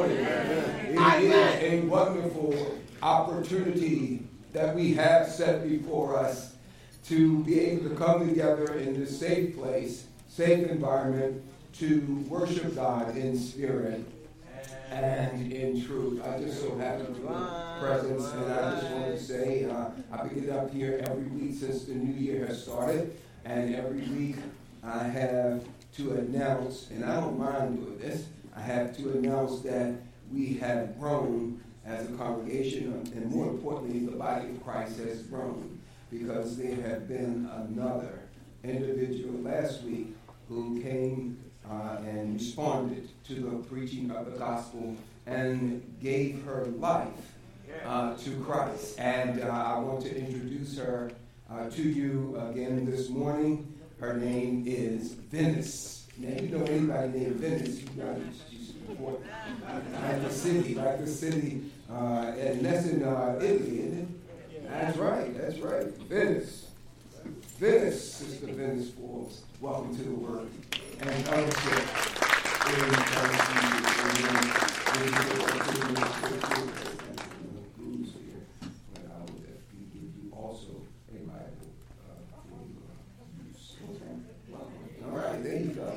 morning. It is a wonderful opportunity that we have set before us to be able to come together in this safe place, safe environment, to worship God in spirit and in truth. I just so happen to be present, and I just want to say I've been up here every week since the new year has started, and every week I have to announce, and I don't mind doing this, I have to announce that we have grown as a congregation, and more importantly, the body of Christ has grown, because there have been another individual last week who came and responded to the preaching of the gospel and gave her life to Christ. And I want to introduce her to you again this morning. Her name is Venice. Now, you know anybody named Venice, you got to support. Like the city, and that's in Italy, isn't it? That's right. Venice. Sister Venice Forbes. Welcome to the Word and fellowship. All right, there you go.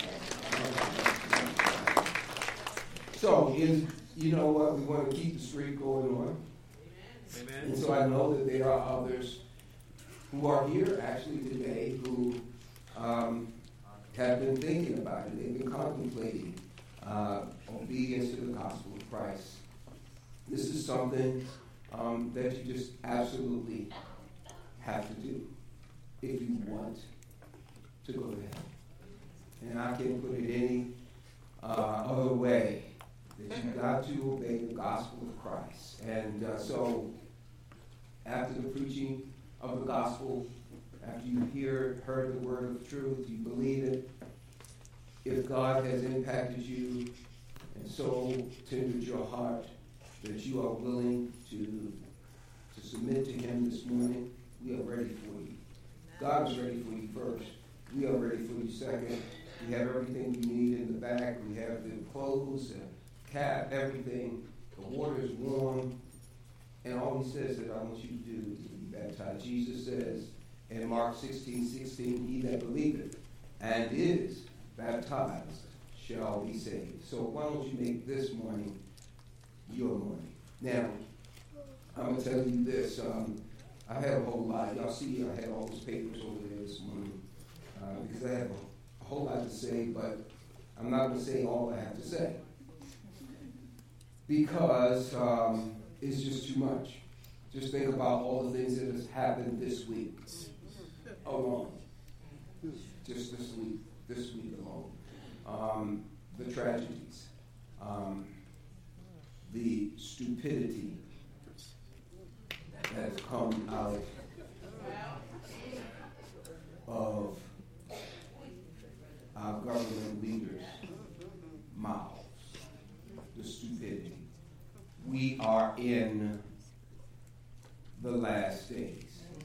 So, you know what? We want to keep the streak going on. Amen. And so I know that there are others who are here actually today who have been thinking about it. They've been contemplating obedience to the gospel of Christ. This is something that you just absolutely have to do if you want to go to heaven. And I can't put it any other way, that you've got to obey the gospel of Christ. And so after the preaching of the gospel, after you heard the word of truth, you believe it, if God has impacted you and so tended your heart that you are willing to submit to him this morning, we are ready for you. God is ready for you first. We are ready for you second. We have everything you need in the back. We have the clothes, the cap, everything. The water is warm. And all he says that I want you to do is to be baptized. Jesus says in Mark 16:16, he that believeth and is baptized shall be saved. So why don't you make this morning your morning? Now, I'm going to tell you this. I had a whole lot. Y'all see I had all those papers over there this morning because I have a whole lot to say, but I'm not going to say all I have to say because it's just too much. Just think about all the things that has happened this week alone. Just this week alone. The tragedies, the stupidity that has come out of our government leaders' mouths. The stupidity. We are in the last days.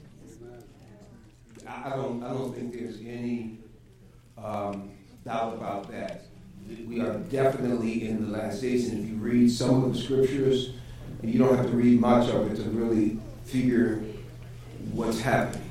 I don't think there's any doubt about that. We are definitely in the last days, and if you read some of the scriptures, you don't have to read much of it to really figure what's happening.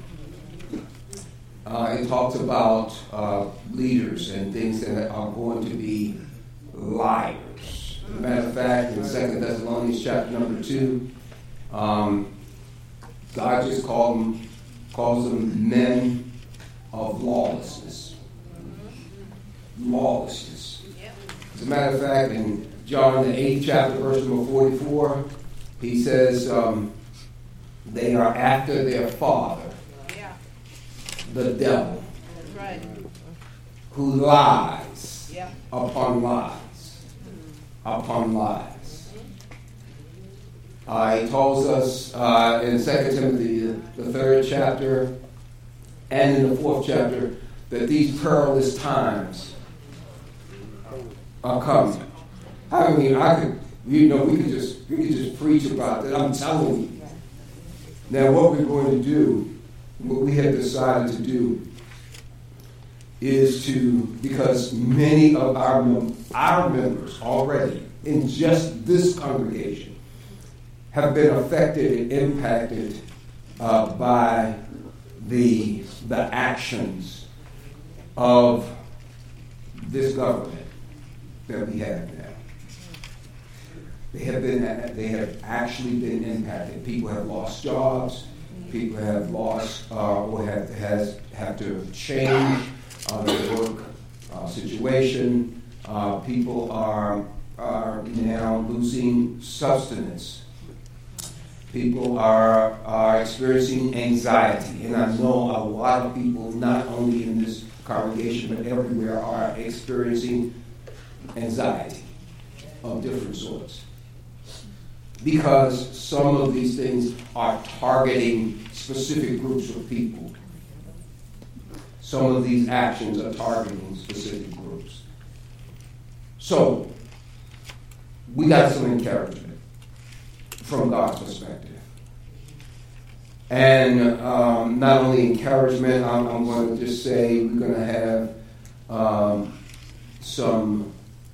It talks about leaders and things that are going to be liars. As a matter of fact, in 2 Thessalonians chapter number 2, God just calls them men of lawlessness. Lawlessness. As a matter of fact, in John the 8th chapter, verse number 44, he says they are after their father, the devil, who lies upon lies upon lies. He tells us in 2 Timothy, the 3rd chapter, and in the 4th chapter, that these perilous times are coming. I mean, we could just preach about that. I'm telling you. Now, what we're going to do, what we have decided to do, is to, because many of our members already in just this congregation have been affected and impacted by the actions of this government that we have now. They have actually been impacted. People have lost jobs. People have lost or have to change their work situation. People are now losing substance. People are experiencing anxiety, and I know a lot of people, not only in this congregation but everywhere, are experiencing anxiety of different sorts, because some of these things are targeting specific groups of people. Some of these actions are targeting specific groups. So, we got some encouragement from God's perspective. And not only encouragement, I'm going to just say we're going to have some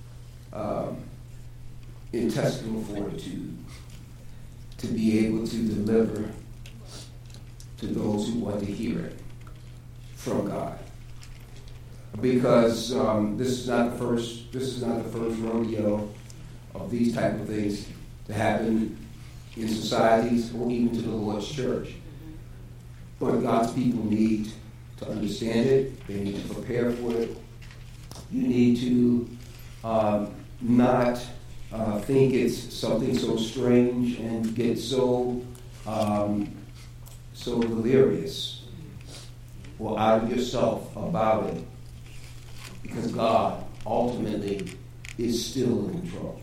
intestinal fortitude to be able to deliver to those who want to hear it from God. Because this is not the first rodeo of these type of things to happen in societies or even to the Lord's church. But God's people need to understand it. They need to prepare for it. You need to not think it's something so strange and get so delirious or out of yourself about it, because God ultimately is still in control.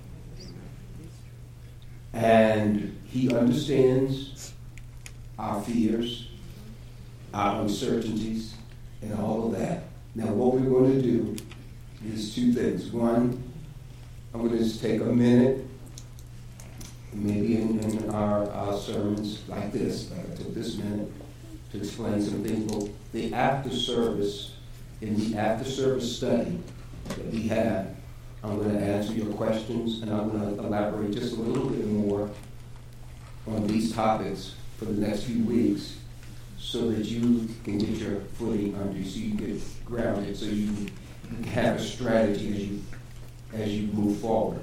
And He understands our fears, our uncertainties, and all of that. Now, what we're going to do is two things. One, I'm going to just take a minute, maybe in our sermons like this, like I took this minute to explain some things. But the after-service, in the after-service study that we have, I'm going to answer your questions, and I'm going to elaborate just a little bit more on these topics for the next few weeks, so that you can get your footing under you, so you can get grounded, so you can have a strategy as you move forward.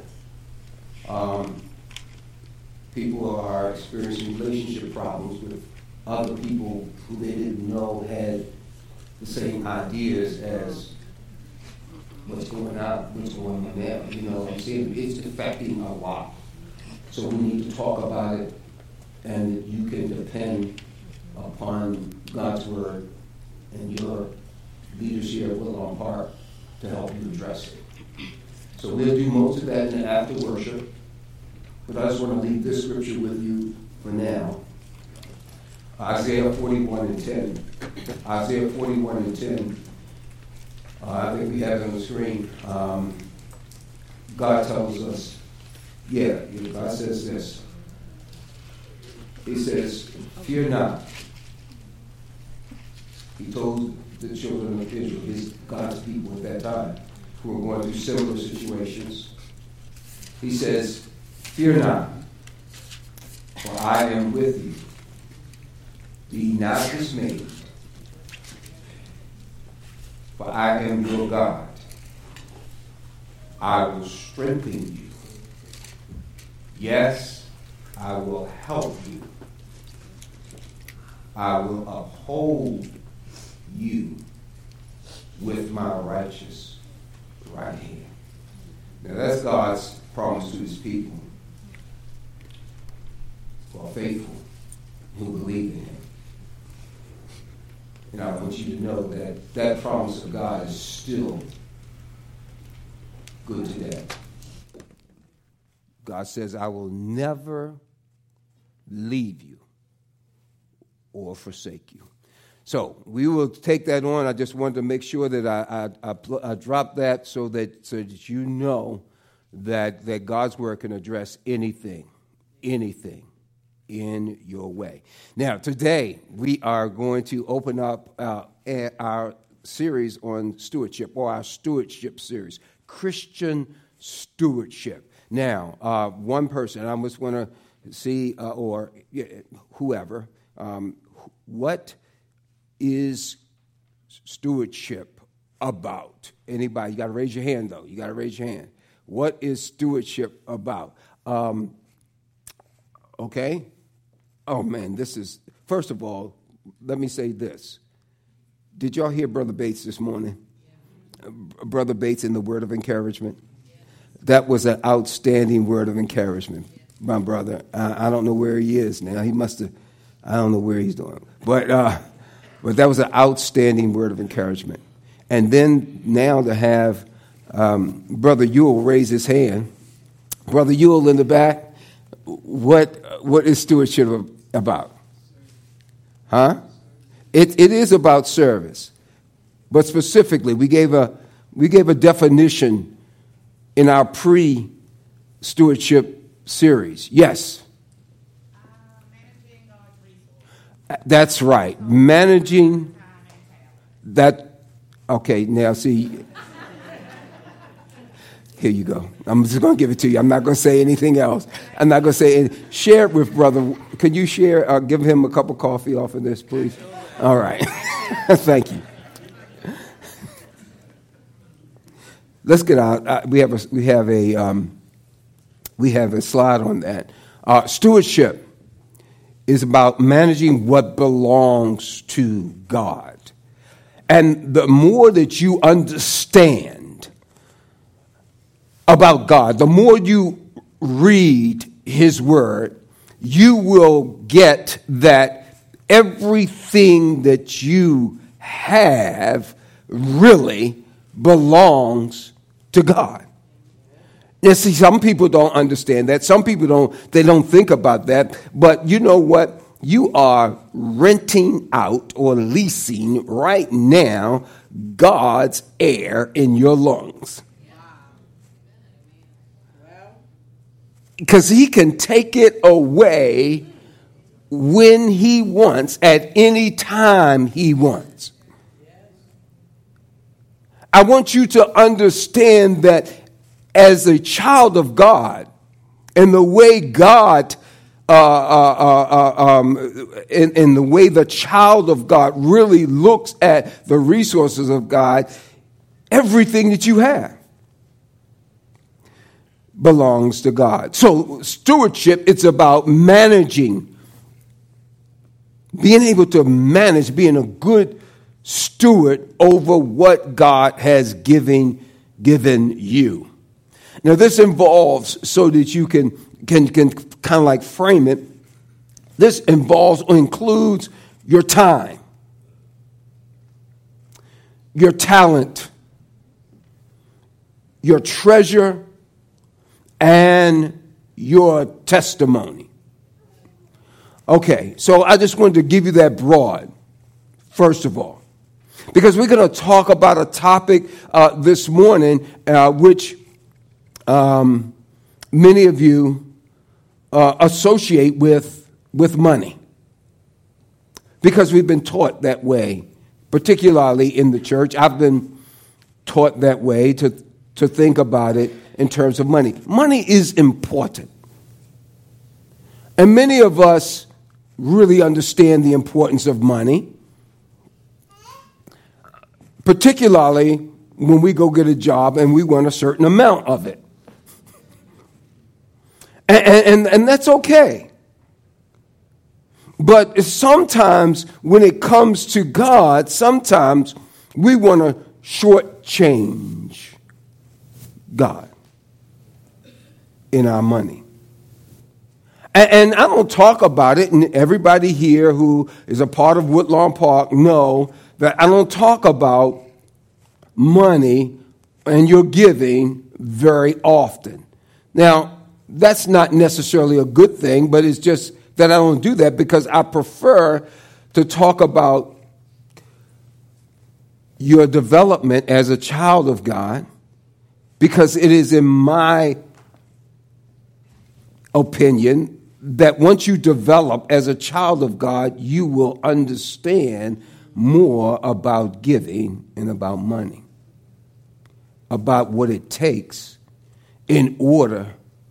People are experiencing relationship problems with other people who they didn't know had the same ideas as what's going on now. You know what I'm saying? It's affecting a lot. So we need to talk about it, and you can depend upon God's word and your leaders here at Willow Park to help you address it. So we'll do most of that in the after worship, but I just want to leave this scripture with you for now. Isaiah 41 and 10. Isaiah 41 and 10. I think we have it on the screen. God tells us, God says this. He says, fear not. He told the children of Israel, God's people at that time, who were going through similar situations. He says, fear not, for I am with you. Be not dismayed, for I am your God. I will strengthen you. Yes, I will help you. I will uphold you with my righteous right hand. Now that's God's promise to his people who are faithful, who believe in him. And I want you to know that that promise of God is still good today. God says, I will never leave you or forsake you. So we will take that on. I just wanted to make sure that I drop that so that you know that God's word can address anything in your way. Now, today we are going to open up our series on stewardship, or our stewardship series, Christian stewardship. Now, one person, I just want to see, or whoever, what is stewardship about? Anybody? You got to raise your hand, though. You got to raise your hand. What is stewardship about? Okay? Oh, man, this is, first of all, let me say this. Did y'all hear Brother Bates this morning? Brother Bates in the word of encouragement? That was an outstanding word of encouragement, my brother. I don't know where he is now. He must have, I don't know where he's doing. But that was an outstanding word of encouragement. And then now to have Brother Ewell raise his hand. Brother Ewell in the back, what is stewardship about? Huh? It is about service. But specifically, we gave a definition in our pre-stewardship series. Yes. Managing God's resources. That's right. Managing that. Okay, now see. Here you go. I'm just going to give it to you. I'm not going to say anything else. I'm not going to say anything. Share it with brother. Can you share? Give him a cup of coffee off of this, please. All right. Thank you. Let's get out. We have a slide on that. Stewardship is about managing what belongs to God, and the more that you understand about God, the more you read His Word, you will get that everything that you have really belongs to God. Now, see, some people don't understand that. Some people don't think about that. But you know what? You are renting out or leasing right now God's air in your lungs. Because He can take it away when He wants, at any time He wants. I want you to understand that as a child of God, and the way God, in the way the child of God really looks at the resources of God, everything that you have belongs to God. So stewardship, it's about managing, being able to manage, being a good steward over what God has given you. Now, this involves, so that you can kind of like frame it, this involves or includes your time, your talent, your treasure, and your testimony. Okay, so I just wanted to give you that broad, first of all, because we're going to talk about a topic this morning which many of you associate with money, because we've been taught that way, particularly in the church. I've been taught that way to think about it in terms of money. Money is important. And many of us really understand the importance of money, particularly when we go get a job and we want a certain amount of it. And that's okay. But sometimes when it comes to God, sometimes we want to shortchange God in our money. And I don't talk about it, and everybody here who is a part of Woodlawn Park know that I don't talk about money and your giving very often. Now, that's not necessarily a good thing, but it's just that I don't do that because I prefer to talk about your development as a child of God, because it is in my opinion that once you develop as a child of God, you will understand more about giving and about money, about what it takes in order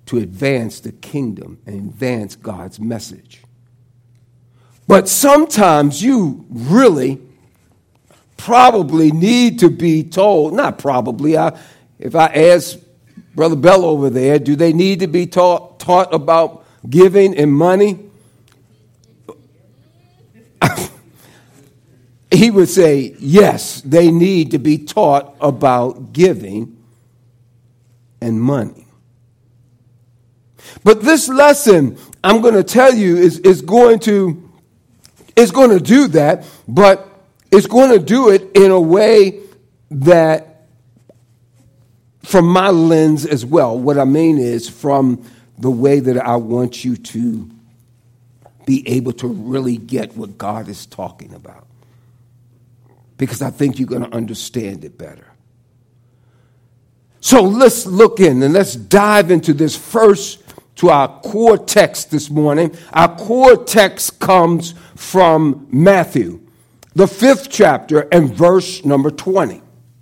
to advance the kingdom and advance God's message. But sometimes you really probably need to be told, not probably, if I ask Brother Bell over there, do they need to be taught about giving and money? He would say, yes, they need to be taught about giving and money. But this lesson, I'm going to tell you, is going to do that, but it's going to do it in a way that, from my lens as well, what I mean is from the way that I want you to be able to really get what God is talking about. Because I think you're going to understand it better. So let's look in and let's dive into this first, to our core text this morning. Our core text comes from Matthew, the 5th chapter and verse number 20.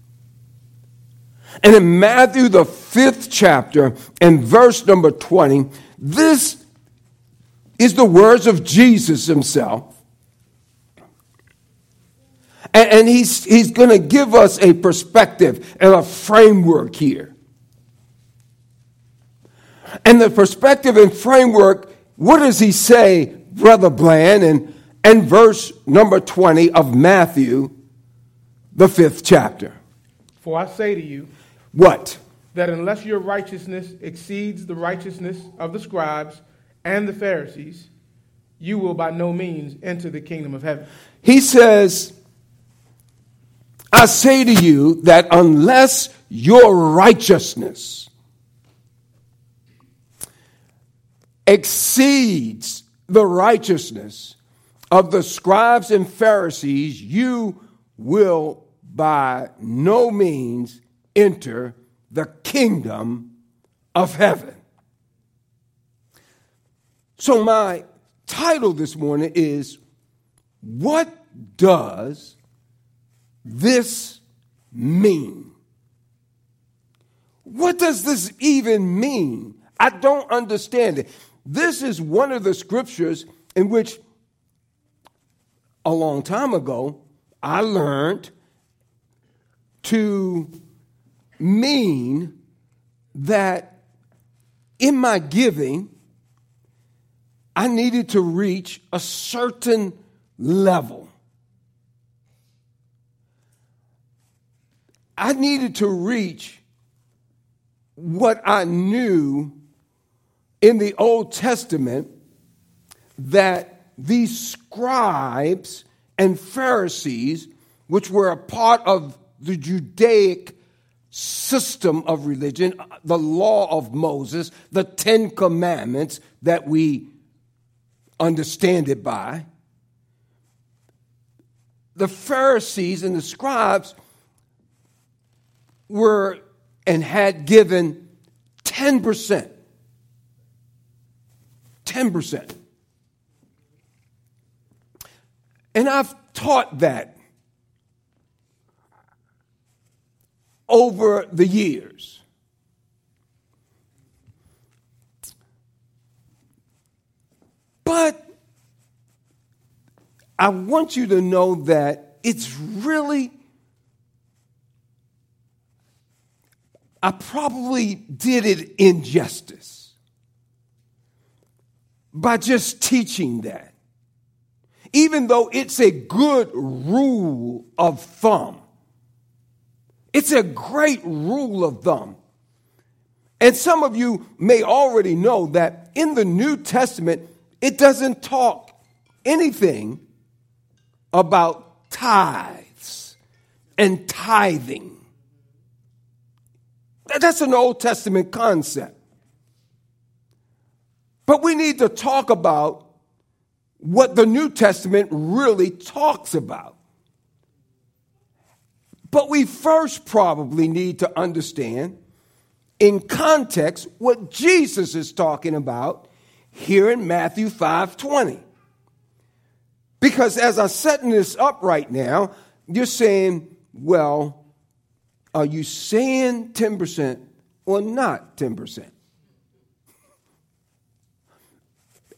And in Matthew, the 5th chapter and verse number 20, this is the words of Jesus himself. And he's going to give us a perspective and a framework here. And the perspective and framework, what does he say, Brother Bland, and verse number 20 of Matthew, the 5th chapter? For I say to you, what? That unless your righteousness exceeds the righteousness of the scribes and the Pharisees, you will by no means enter the kingdom of heaven. He says, I say to you that unless your righteousness exceeds the righteousness of the scribes and Pharisees, you will by no means enter the kingdom of heaven. So my title this morning is, what does this mean? What does this even mean? I don't understand it. This is one of the scriptures in which a long time ago I learned to mean that in my giving, I needed to reach a certain level. I needed to reach what I knew in the Old Testament, that these scribes and Pharisees, which were a part of the Judaic system of religion, the law of Moses, the 10 Commandments that we understand it by, the Pharisees and the scribes were and had given 10%. 10%. And I've taught that over the years. But I want you to know that it's really, I probably did it injustice by just teaching that. Even though it's a good rule of thumb. It's a great rule of thumb. And some of you may already know that in the New Testament, it doesn't talk anything about tithes and tithing. That's an Old Testament concept. But we need to talk about what the New Testament really talks about. But we first probably need to understand in context what Jesus is talking about here in Matthew 5:20. Because as I'm setting this up right now, you're saying, well, are you saying 10% or not 10%?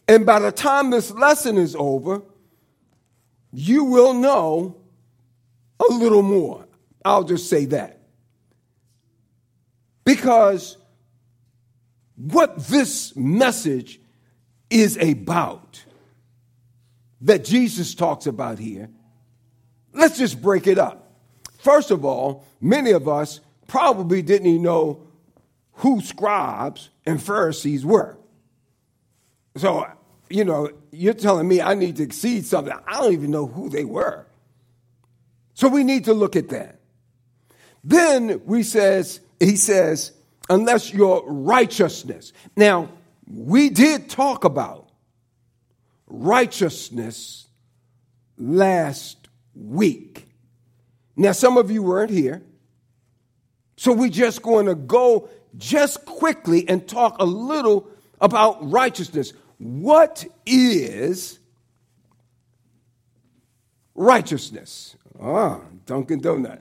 And by the time this lesson is over, you will know a little more. I'll just say that. Because what this message is about, that Jesus talks about here, let's just break it up. First of all, many of us probably didn't even know who scribes and Pharisees were. So, you're telling me I need to exceed something. I don't even know who they were. So we need to look at that. Then he says, unless your righteousness. Now, we did talk about righteousness last week. Now, some of you weren't here. So we're just going to go just quickly and talk a little about righteousness. What is righteousness? Dunkin' Donut.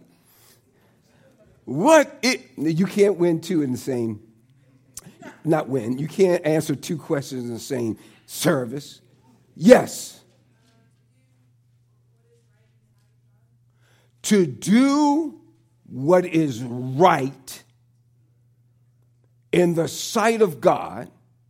You can't win two in the same, not win. You can't answer two questions in the same service. Yes. To do what is right in the sight of God.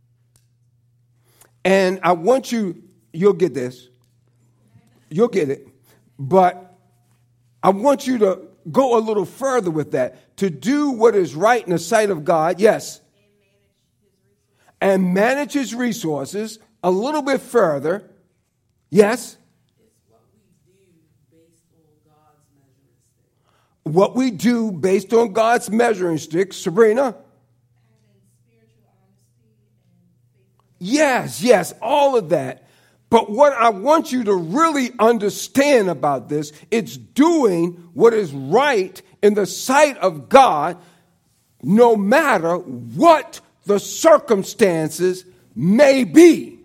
And I want you'll get this. You'll get it. But I want you to go a little further with that. To do what is right in the sight of God, yes. And manage his resources a little bit further, yes. What we do based on God's measuring stick, Sabrina. Yes, all of that. But what I want you to really understand about this, it's doing what is right in the sight of God, no matter what the circumstances may be.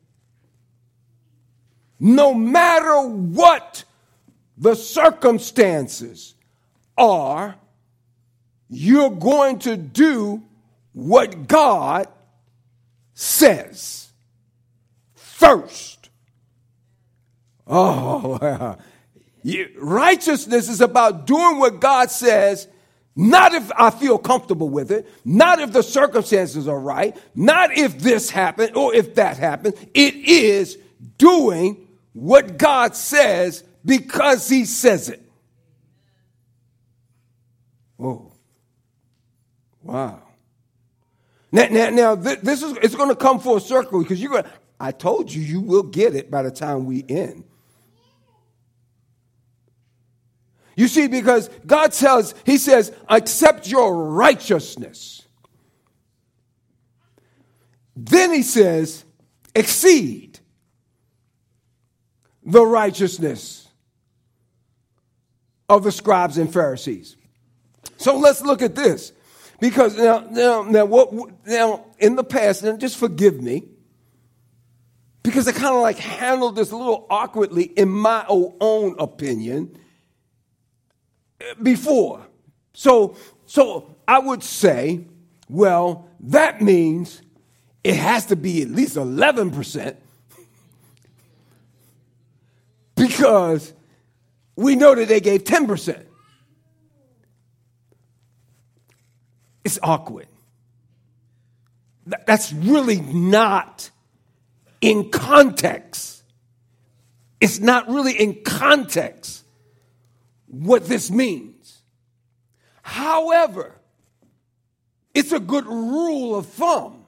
No matter what the circumstances are, you're going to do what God says first. Righteousness is about doing what God says, not if I feel comfortable with it, not if the circumstances are right, not if this happened or if that happened. It is doing what God says because he says it. Oh, wow. Now this is, it's going to come full circle because I told you will get it by the time we end. You see, because God he says, accept your righteousness. Then he says, exceed the righteousness of the scribes and Pharisees. So let's look at this. Because now in the past, and just forgive me, because I kind of handled this a little awkwardly in my own opinion before. So I would say, well, that means it has to be at least 11%, because we know that they gave 10%. It's awkward. That's really not in context. It's not really in context what this means. However, it's a good rule of thumb.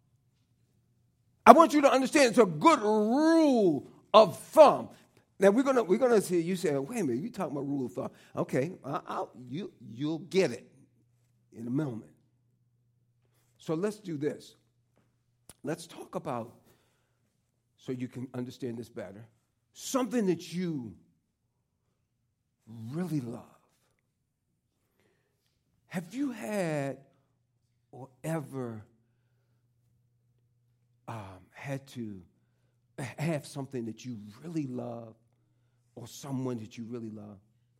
I want you to understand it's a good rule of thumb. Now we're gonna see. You say, wait a minute, you talking about rule of thumb? Okay, you'll get it in a moment. So let's do this. Let's talk about, so you can understand this better, something that you really love. Have you had or ever had to have something that you really love or someone that you really love?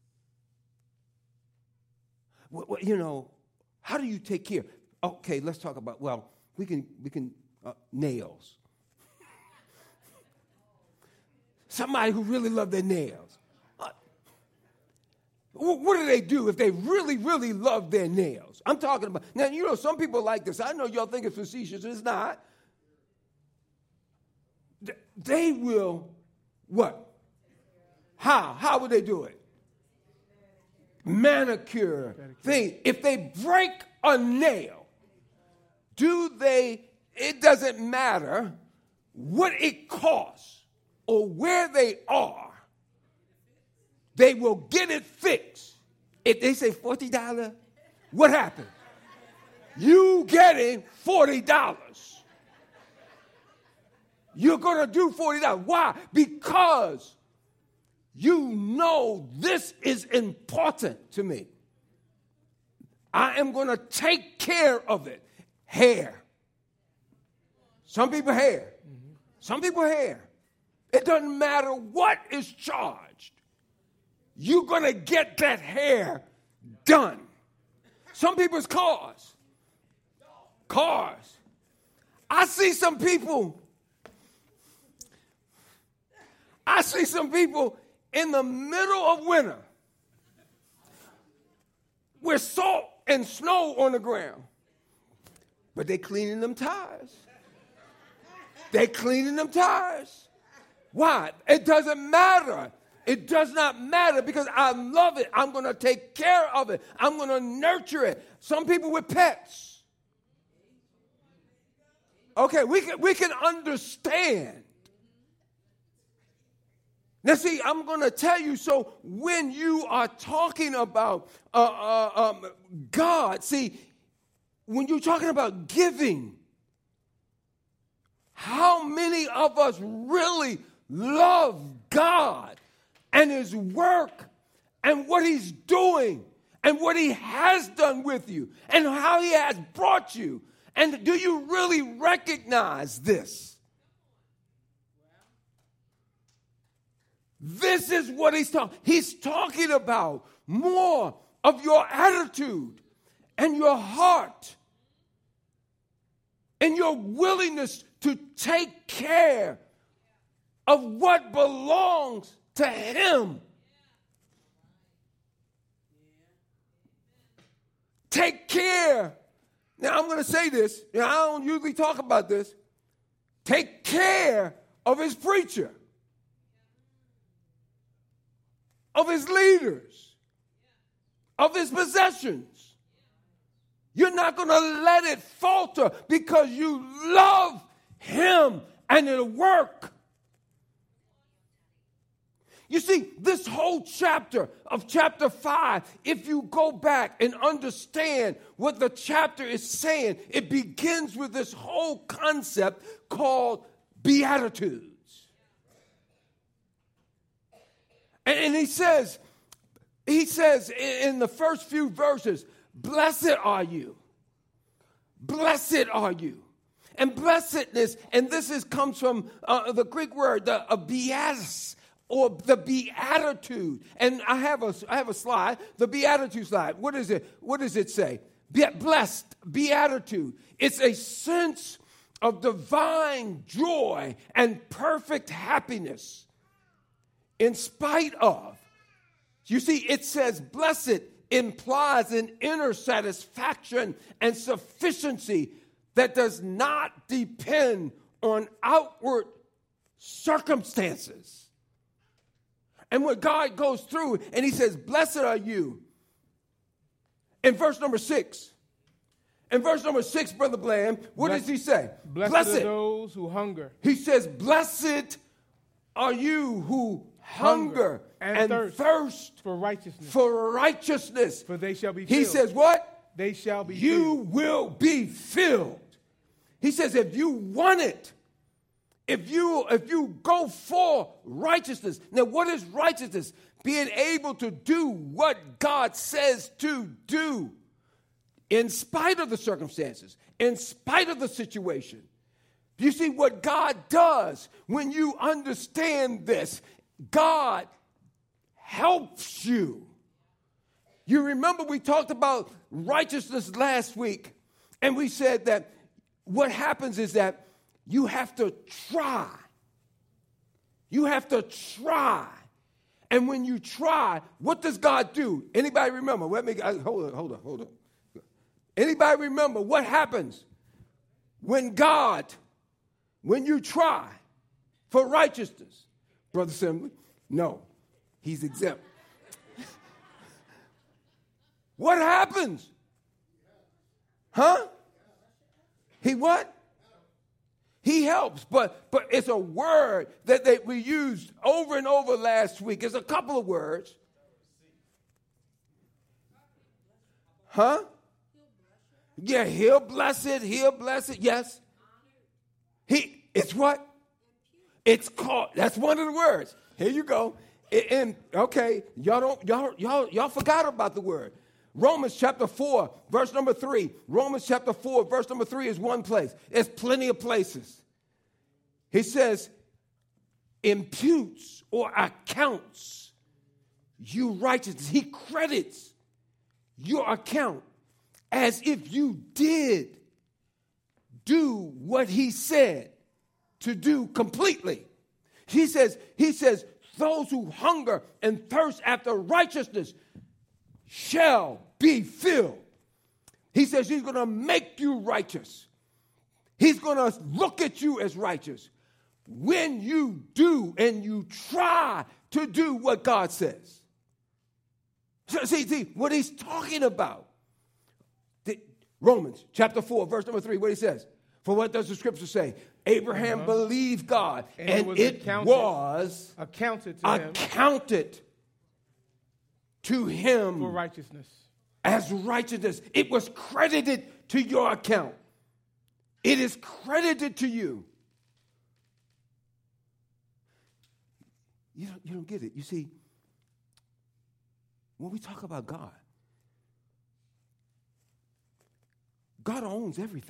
Well, how do you take care? Okay, let's talk about, we can nails. somebody who really loves their nails. What do they do if they really, really love their nails? I'm talking about, now, you know, some people like this. I know y'all think it's facetious. It's not. They will, what? How would they do it? Manicure thing. If they break a nail, it doesn't matter what it costs or where they are, they will get it fixed. If they say $40, what happened? You getting $40. You're going to do $40. Why? Because you know this is important to me. I am going to take care of it. Hair. Some people hair. Some people hair. It doesn't matter what is charged. You're going to get that hair done. Some people's cars. Cars. I see some people in the middle of winter with salt and snow on the ground. But they cleaning them tires. They cleaning them tires. Why? It doesn't matter. It does not matter because I love it. I'm going to take care of it. I'm going to nurture it. Some people with pets. Okay, we can understand. Now, see, I'm going to tell you, so when you are talking about God, see, when you're talking about giving, how many of us really love God and his work and what he's doing and what he has done with you and how he has brought you? And do you really recognize this? This is what he's talking. He's talking about more of your attitude and your heart and your willingness to take care of what belongs to him. Take care. Now, I'm going to say this. I don't usually talk about this. Take care of his preacher, of his leaders, of his possessions. You're not going to let it falter because you love him and it'll work. You see, this whole chapter of chapter 5, if you go back and understand what the chapter is saying, it begins with this whole concept called Beatitudes. And he says in the first few verses, blessed are you. Blessed are you. And blessedness, and this comes from the Greek word, the beatus, or the beatitude. And I have a slide, the beatitude slide. What is it? What does it say? Blessed, beatitude. It's a sense of divine joy and perfect happiness in spite of. You see, it says blessed implies an inner satisfaction and sufficiency that does not depend on outward circumstances. And when God goes through and he says, blessed are you, in verse number 6. In verse number 6, Brother Bland, what does he say? Blessed are those who hunger. He says, blessed are you who hunger and thirst for righteousness. For they shall be filled. He says what? They shall be you filled. Will be filled. He says if you want it, if you go for righteousness. Now, what is righteousness? Being able to do what God says to do in spite of the circumstances, in spite of the situation. You see what God does when you understand this? God helps you. You remember we talked about righteousness last week, and we said that what happens is that you have to try. You have to try. And when you try, what does God do? Anybody remember? Hold on. Anybody remember what happens when you try for righteousness? Brother Assembly? No, he's exempt. What happens? Huh? He what? He helps, but it's a word that we used over and over last week. It's a couple of words. Huh? Yeah, he'll bless it. Yes. It's what? It's called. That's one of the words. Here you go. Okay, y'all forgot about the word. Romans chapter 4, verse number 3. Romans chapter 4, verse number 3 is one place. There's plenty of places. He says, imputes or accounts you righteousness. He credits your account as if you did do what he said to do completely. He says, those who hunger and thirst after righteousness shall be filled. He says he's going to make you righteous. He's going to look at you as righteous when you do and you try to do what God says. So, see what he's talking about. Romans chapter 4, verse number 3, what he says. For what does the scripture say? Abraham believed God, and it was accounted to him for righteousness. As righteousness. It was credited to your account. It is credited to you. You don't get it. You see, when we talk about God, God owns everything.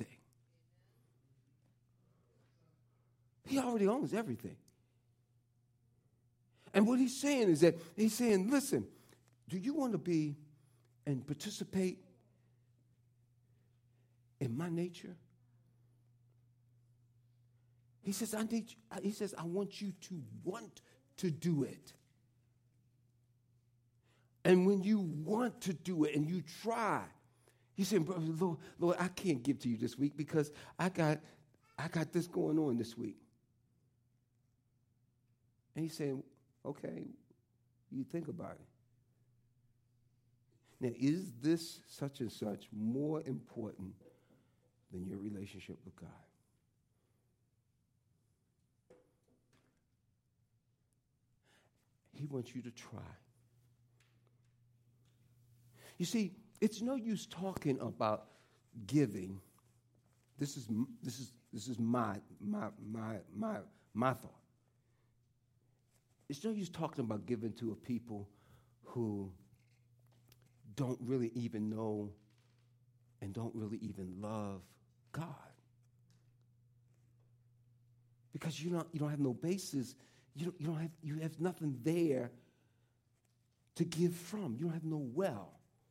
He already owns everything. And what he's saying is that he's saying, listen, do you want to be and participate in my nature? He says, I want you to want to do it. And when you want to do it and you try, you say, Lord, I can't give to you this week because I got this going on this week. And he's saying, okay, you think about it. Now, is this such and such more important than your relationship with God? He wants you to try. You see, it's no use talking about giving. This is my thought. It's no use talking about giving to a people who don't really even know and don't really even love God. Because you don't have no basis. You have nothing there to give from. You don't have no well.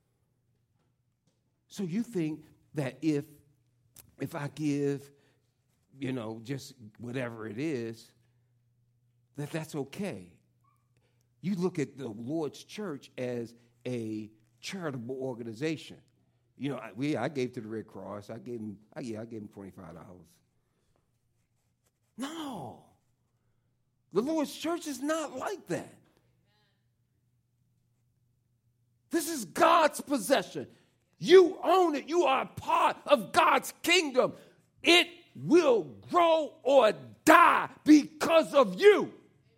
So you think that if I give, just whatever it is, that's okay. You look at the Lord's church as a charitable organization. I gave to the Red Cross. I gave them $25. No. The Lord's church is not like that. This is God's possession. You own it. You are a part of God's kingdom. It will grow or die because of you.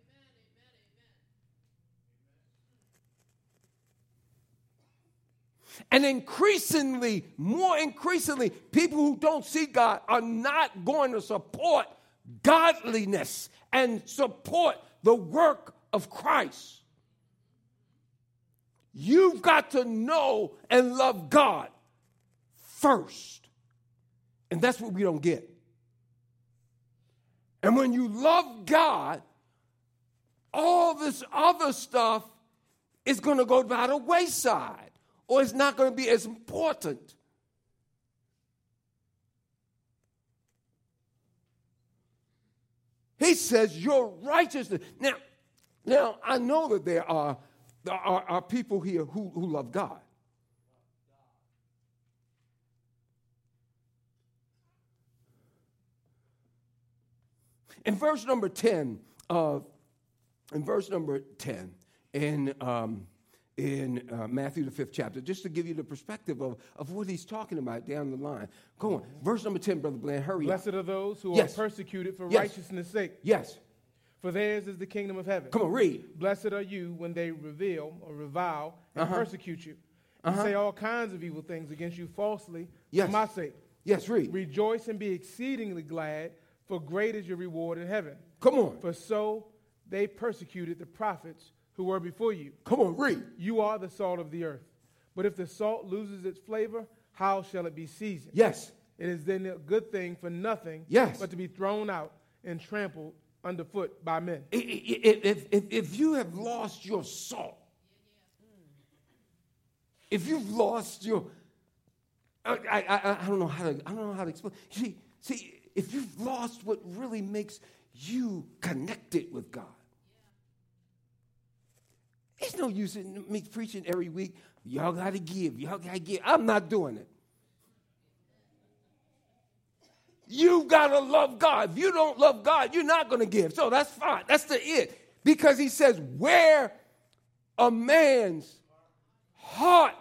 And more increasingly, people who don't see God are not going to support godliness and support the work of Christ. You've got to know and love God first. And that's what we don't get. And when you love God, all this other stuff is going to go by the wayside. Or it's not going to be as important. He says your righteousness. Now I know that there are people here who love God. In verse number 10, in Matthew the 5th chapter, just to give you the perspective of what he's talking about down the line. Go on. Verse number 10, Brother Bland, hurry up. Blessed are those who Yes. are persecuted for Yes. righteousness' sake, Yes. for theirs is the kingdom of heaven. Come on, read. Blessed are you when they revile, and persecute you, and say all kinds of evil things against you falsely Yes. for my sake. Yes, read. Rejoice and be exceedingly glad, for great is your reward in heaven. Come on. For so they persecuted the prophets who were before you. Come on, read. You are the salt of the earth. But if the salt loses its flavor, how shall it be seasoned? Yes. It is then a good thing for nothing Yes. but to be thrown out and trampled underfoot by men. If you have lost your salt, if you've lost your, I don't know how to explain. See, if you've lost what really makes you connected with God, it's no use in me preaching every week. Y'all got to give. Y'all got to give. I'm not doing it. You got to love God. If you don't love God, you're not going to give. So that's fine. That's the it. Because he says, where a man's heart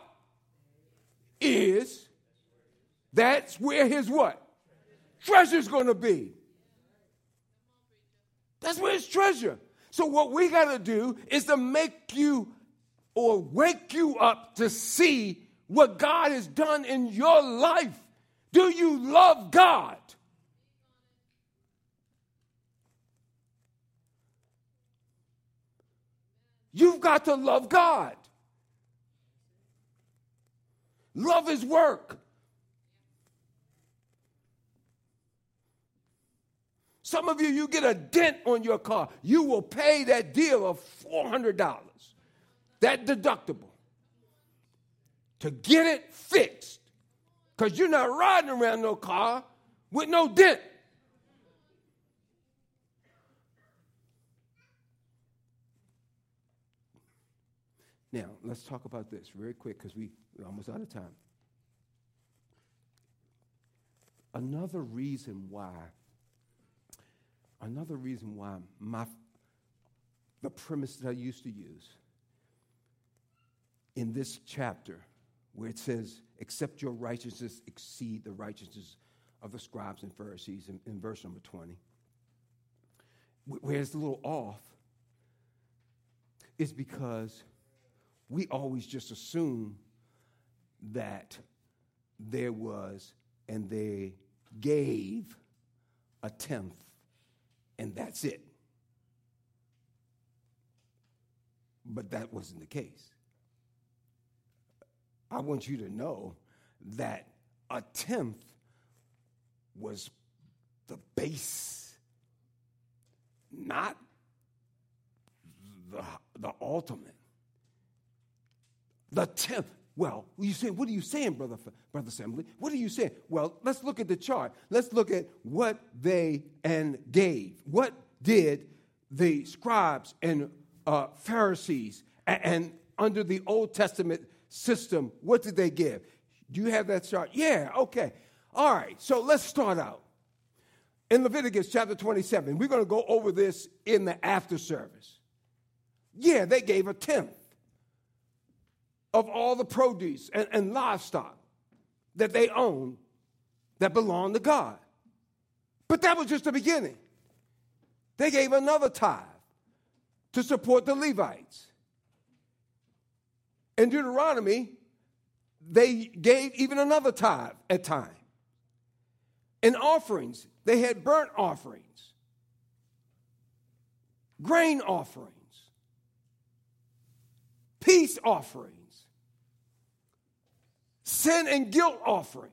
is, that's where his what? Treasure's going to be. That's where his treasure. So what we got to do is to make you or wake you up to see what God has done in your life. Do you love God? You've got to love God. Love his work. Some of you get a dent on your car. You will pay that deal of $400, that deductible, to get it fixed. Because you're not riding around no car with no dent. Now, let's talk about this very quick because we're almost out of time. Another reason why the premise that I used to use in this chapter where it says, except your righteousness exceed the righteousness of the scribes and Pharisees in verse number 20, where it's a little off, is because we always just assume that there was and they gave a tenth and that's it. But that wasn't the case. I want you to know that a tenth was the base, not the ultimate. The tenth. Well, you say, what are you saying, Brother Assembly? What are you saying? Well, let's look at the chart. Let's look at what they and gave. What did the scribes and Pharisees and under the Old Testament system, what did they give? Do you have that chart? Yeah, okay. All right, so let's start out. In Leviticus chapter 27, we're going to go over this in the after service. Yeah, they gave a tenth of all the produce and livestock that they own that belonged to God. But that was just the beginning. They gave another tithe to support the Levites. In Deuteronomy, they gave even another tithe at time. In offerings, they had burnt offerings, grain offerings, peace offerings, sin and guilt offerings.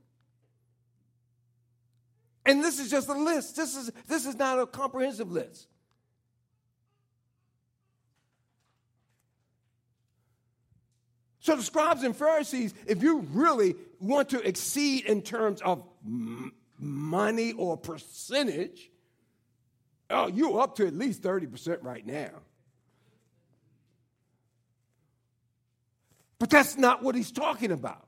And this is just a list. This is not a comprehensive list. So the scribes and Pharisees, if you really want to exceed in terms of money or percentage, Oh, you're up to at least 30% right now. But that's not what he's talking about.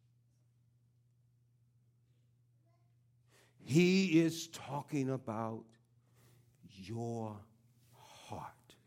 He is talking about your heart.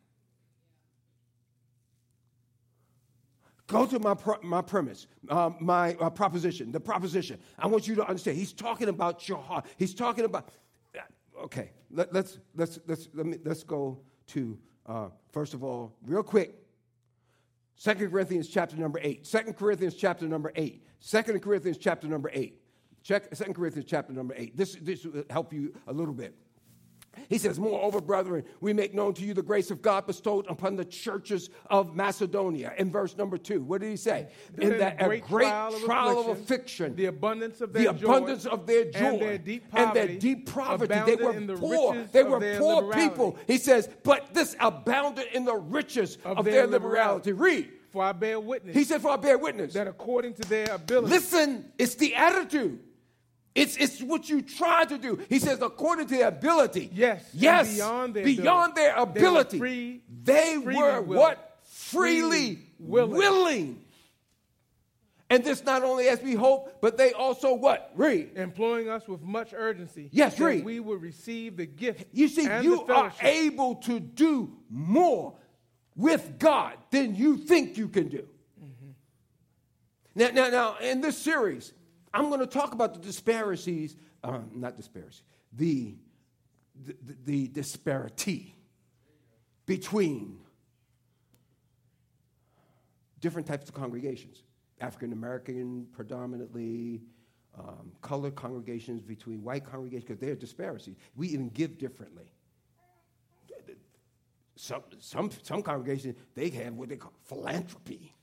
Go to my premise, my proposition, the proposition. I want you to understand. He's talking about your heart. He's talking about. Okay, let's go to first of all, real quick. 2 Corinthians chapter number 8. 2 Corinthians chapter number 8. 2 Corinthians chapter number 8. Check 2 Corinthians chapter number 8. This will help you a little bit. He says, moreover, brethren, we make known to you the grace of God bestowed upon the churches of Macedonia. In verse number 2, what did he say? In that a great trial of affliction, the abundance of their joy, and their deep poverty, they were poor. They were poor people. He says, but this abounded in the riches of their liberality. Read. For I bear witness. He said, for I bear witness. That according to their ability. Listen, it's the attitude. It's what you try to do. He says, according to their ability. Yes. Beyond their ability. They were what? Freely willing. And this not only as we hope, but they also what? Read. Employing us with much urgency. Yes, read. That we will receive the gift. You see, you are able to do more with God than you think you can do. Mm-hmm. Now, in this series, I'm going to talk about the disparities, the disparity between different types of congregations. African American predominantly, colored congregations between white congregations, because there are disparities. We even give differently. Some congregations, they have what they call philanthropy.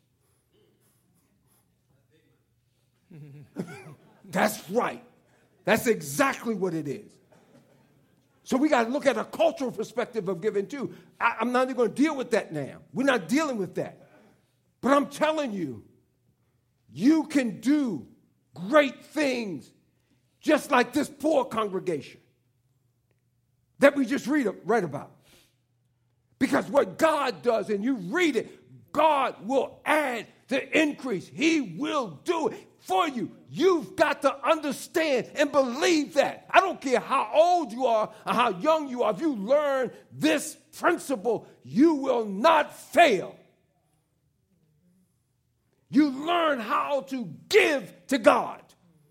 That's right. That's exactly what it is. So we got to look at a cultural perspective of giving too. I'm not even going to deal with that now. We're not dealing with that. But I'm telling you, you can do great things just like this poor congregation that we just read about. Because what God does, and you read it, God will add the increase. He will do it for you. You've got to understand and believe that. I don't care how old you are or how young you are. If you learn this principle, you will not fail. You learn how to give to God.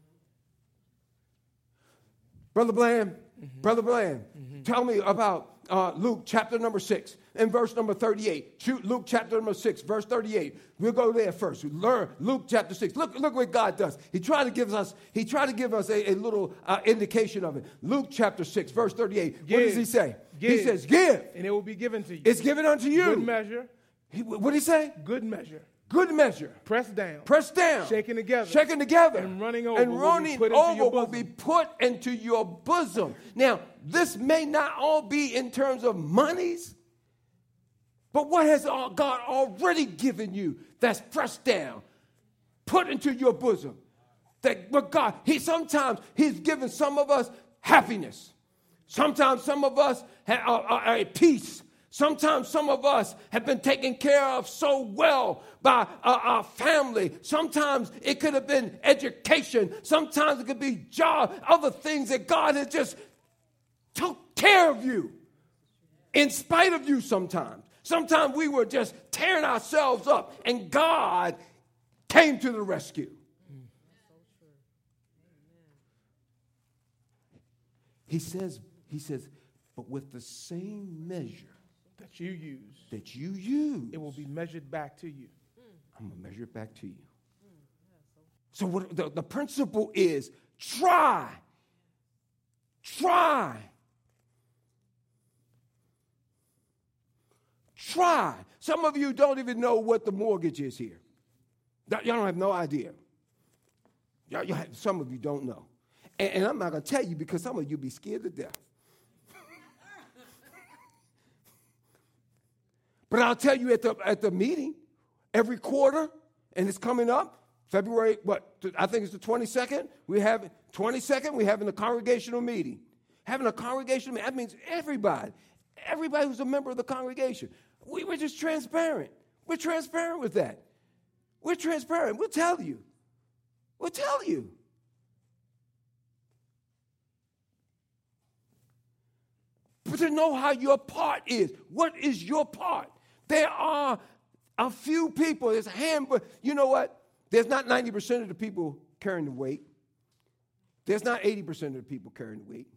Brother Bland, tell me about Luke chapter number 6 and verse number 38. Luke chapter number 6, verse 38. We'll go there first. We learn Luke chapter 6. Look what God does. He tried to give us a little indication of it. Luke chapter 6, verse 38. What does he say? He says, give. And it will be given to you. It's given unto you. Good measure. What did he say? Good measure. Good measure. Pressed down. Shaken together. And running over. Will be put into your bosom. Now, this may not all be in terms of monies, but what has God already given you that's pressed down, put into your bosom? But God, sometimes He's given some of us happiness. Sometimes some of us are at peace. Sometimes some of us have been taken care of so well by our family. Sometimes it could have been education. Sometimes it could be job, other things that God has just took care of you in spite of you sometimes. Sometimes we were just tearing ourselves up and God came to the rescue. He says, but with the same measure that you use, it will be measured back to you. I'm going to measure it back to you. So what the principle is, try. Some of you don't even know what the mortgage is here. Y'all don't have no idea. Some of you don't know. And I'm not going to tell you because some of you be scared to death. But I'll tell you at the meeting, every quarter, and it's coming up, February, I think it's the 22nd. We have the congregational meeting. Having a congregation, that means everybody who's a member of the congregation. We're just transparent. We're transparent with that. We're transparent. We'll tell you. We'll tell you. But to know how your part is. What is your part? There are a few people. There's a handful. You know what? There's not 90% of the people carrying the weight. There's not 80% of the people carrying the weight.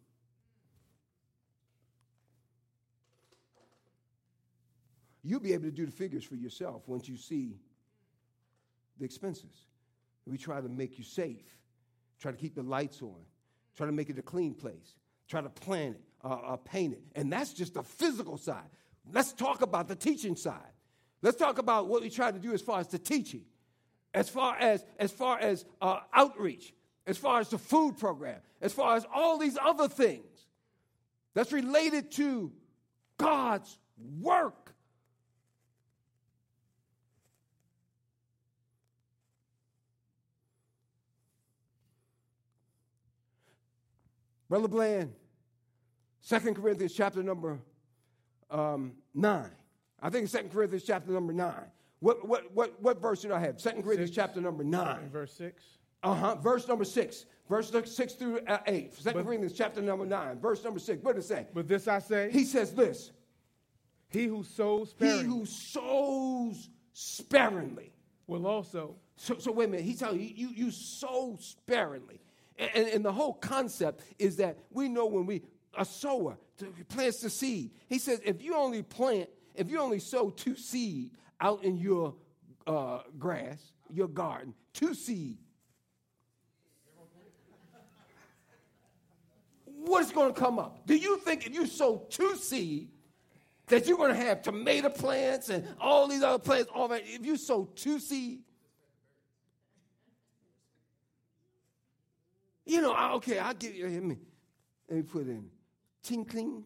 You'll be able to do the figures for yourself once you see the expenses. We try to make you safe, try to keep the lights on, try to make it a clean place, try to plan it, paint it. And that's just the physical side. Let's talk about the teaching side. Let's talk about what we try to do as far as the teaching, as far as outreach, as far as the food program, as far as all these other things that's related to God's work. Brother Bland, 2 Corinthians chapter number 9. I think it's 2 Corinthians chapter number 9. What verse did I have? 2 Corinthians chapter number 9. Verse 6. Verse number 6. Verse 6 through 8. 2 Corinthians chapter number 9. Verse number 6. What does it say? But this I say. He says this. He who sows sparingly. He who sows sparingly. Will also. So wait a minute. He's telling you sow sparingly. And the whole concept is that we know when a sower plants the seed. He says if you only sow 2 seed out in your grass, your garden, 2 seed, what's going to come up? Do you think if you sow 2 seed that you're going to have tomato plants and all these other plants, all that? If you sow 2 seed, okay, I'll give you, let me put in tinkling.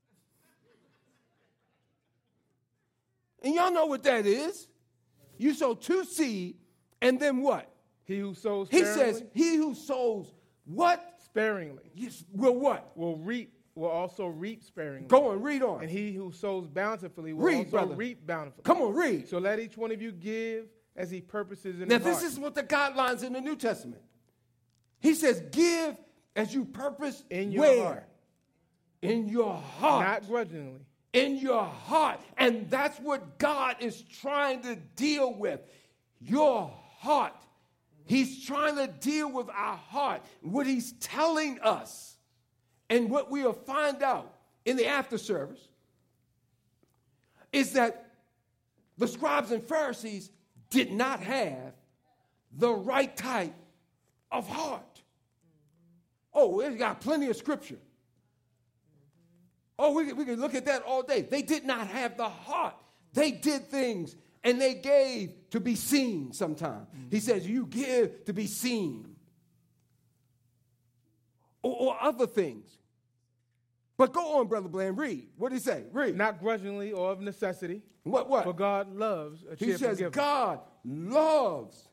And y'all know what that is. You sow 2 seed, and then what? He who sows He sparingly. says, he who sows what? Sparingly. Will what? Will also reap sparingly. Go on, read on. And he who sows bountifully will Read, also brother. reap bountifully. Come on, read. So let each one of you give as he purposes in Now, his heart. this is what the guidelines in the New Testament. He says, give as you purpose in your where? heart. In your heart. Not grudgingly. In your heart. And that's what God is trying to deal with. Your heart. He's trying to deal with our heart. What he's telling us and what we'll find out in the after service is that the scribes and Pharisees did not have the right type of heart. Oh, we got plenty of scripture. Oh, we can look at that all day. They did not have the heart. They did things and they gave to be seen sometimes. He says, you give to be seen. Or other things. But go on, Brother Bland, read. What did he say? Read. Not grudgingly or of necessity. What? For God loves a cheerful He says, giver. God loves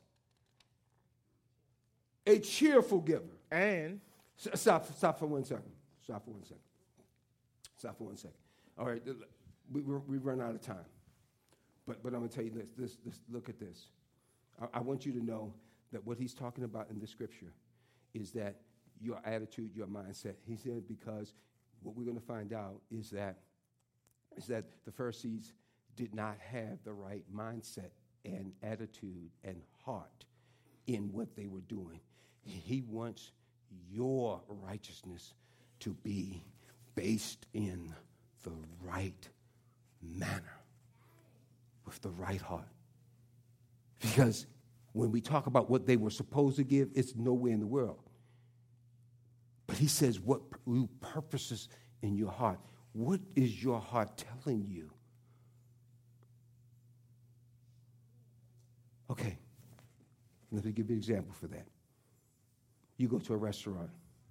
a cheerful giver. And Stop for 1 second. Stop for 1 second. All right, we run out of time. But I'm going to tell you this. Look at this. I want you to know that what he's talking about in the scripture is that your attitude, your mindset. He said because what we're going to find out is that the Pharisees did not have the right mindset and attitude and heart in what they were doing. He wants your righteousness to be based in the right manner, with the right heart. Because when we talk about what they were supposed to give, it's nowhere in the world. But he says what you purposes in your heart. What is your heart telling you? Okay, let me give you an example for that. You go to a restaurant.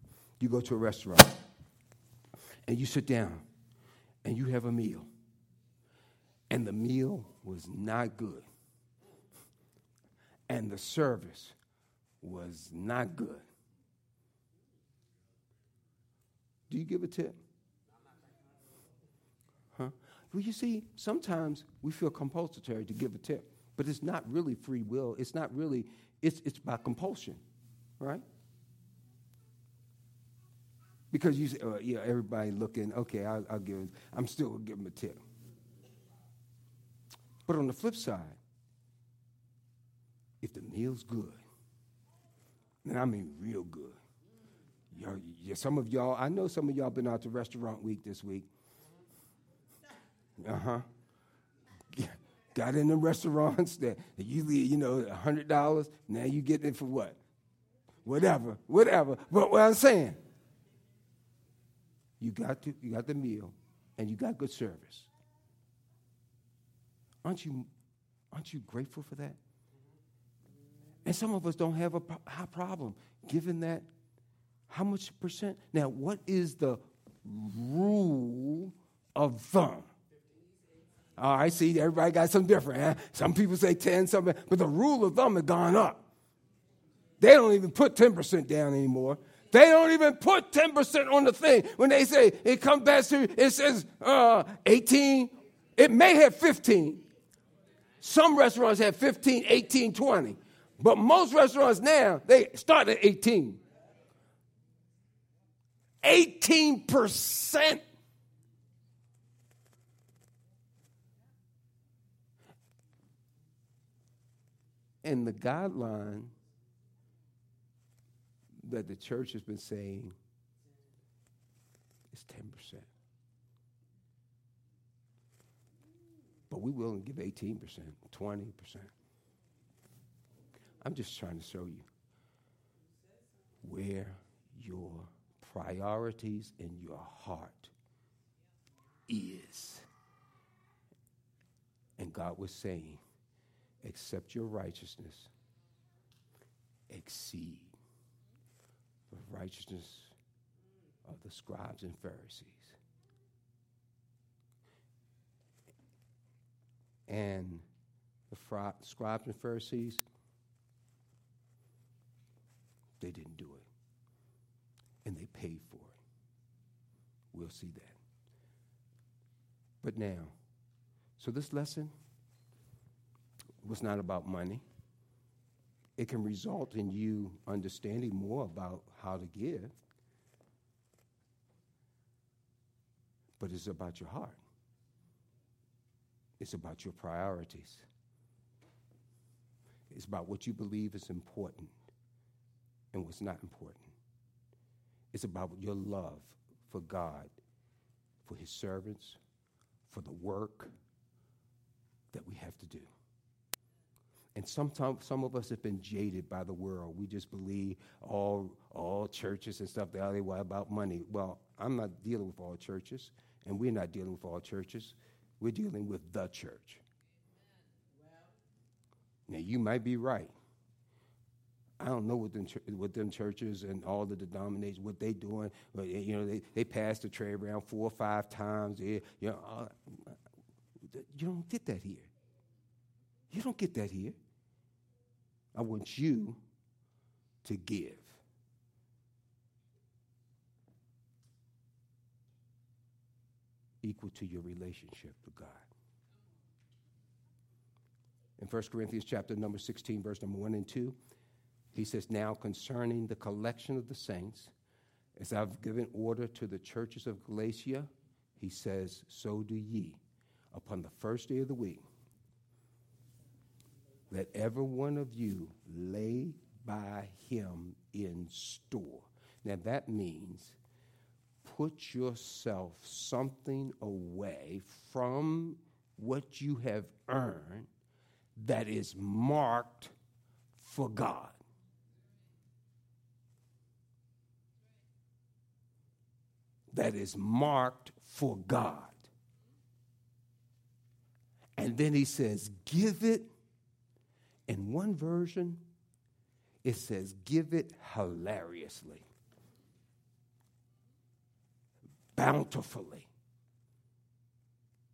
And you sit down and you have a meal. And the meal was not good. And the service was not good. Do you give a tip? Huh? Well, you see, sometimes we feel compulsory to give a tip, but it's not really free will. It's not really, it's by compulsion, right? Because you say, everybody looking, okay, I'll give him, I'm still going to give him a tip. But on the flip side, if the meal's good, and I mean real good, some of y'all, I know some of y'all been out to restaurant week this week. Got in the restaurants that usually, $100. Now you get it for what? Whatever. But what I'm saying, you got the meal, and you got good service. Aren't you grateful for that? And some of us don't have a problem given that. How much percent? Now, what is the rule of thumb? All right, see, everybody got something different. Huh? Some people say 10, something, but the rule of thumb has gone up. They don't even put 10% down anymore. They don't even put 10% on the thing. When they say it comes back to, it says 18, it may have 15. Some restaurants have 15, 18, 20. But most restaurants now, they start at 18. 18%. And the guideline that the church has been saying is 10%. But we're willing to give 18%, 20%. I'm just trying to show you where your priorities in your heart is. And God was saying, except your righteousness exceed the righteousness of the scribes and Pharisees. And the scribes and Pharisees, they didn't do it. And they paid for it. We'll see that. But now, so this lesson was not about money. It can result in you understanding more about how to give. But it's about your heart. It's about your priorities. It's about what you believe is important and what's not important. It's about your love for God, for his servants, for the work that we have to do. And sometimes some of us have been jaded by the world. We just believe all churches and stuff, they're about money. Well, I'm not dealing with all churches, and we're not dealing with all churches. We're dealing with the church. Now, you might be right. I don't know what them churches and all the denominations, what they doing. But, they pass the tray around 4 or 5 times. You don't get that here. You don't get that here. I want you to give. Equal to your relationship with God. In 1 Corinthians chapter number 16, verse number 1 and 2, he says, now concerning the collection of the saints, as I've given order to the churches of Galatia, he says, so do ye. Upon the first day of the week, let every one of you lay by him in store. Now that means put yourself something away from what you have earned that is marked for God. That is marked for God. And then he says, give it. In one version, it says, give it hilariously, bountifully,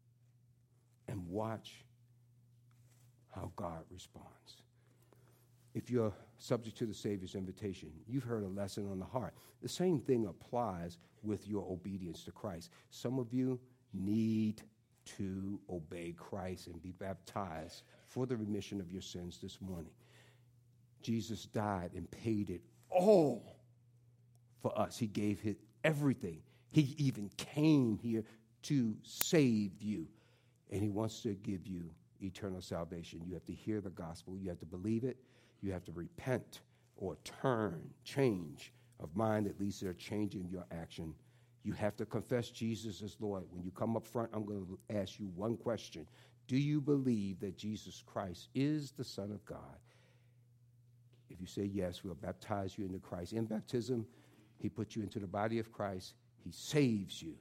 and watch how God responds. if you're subject to the Savior's invitation, you've heard a lesson on the heart. The same thing applies with your obedience to Christ. Some of you need to obey Christ and be baptized for the remission of your sins this morning. Jesus died and paid it all for us. He gave it everything. He even came here to save you, and he wants to give you eternal salvation. You have to hear the gospel. You have to believe it. You have to repent or turn, change of mind that leads to a change in your action. You have to confess Jesus as Lord. When you come up front, I'm going to ask you one question. Do you believe that Jesus Christ is the Son of God? If you say yes, we'll baptize you into Christ. In baptism, he puts you into the body of Christ. He saves you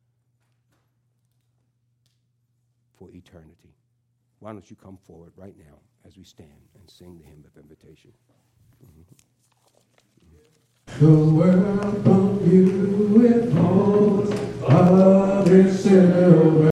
for eternity. Why don't you come forward right now as we stand and sing the hymn of invitation? The world from you withholds, others sinner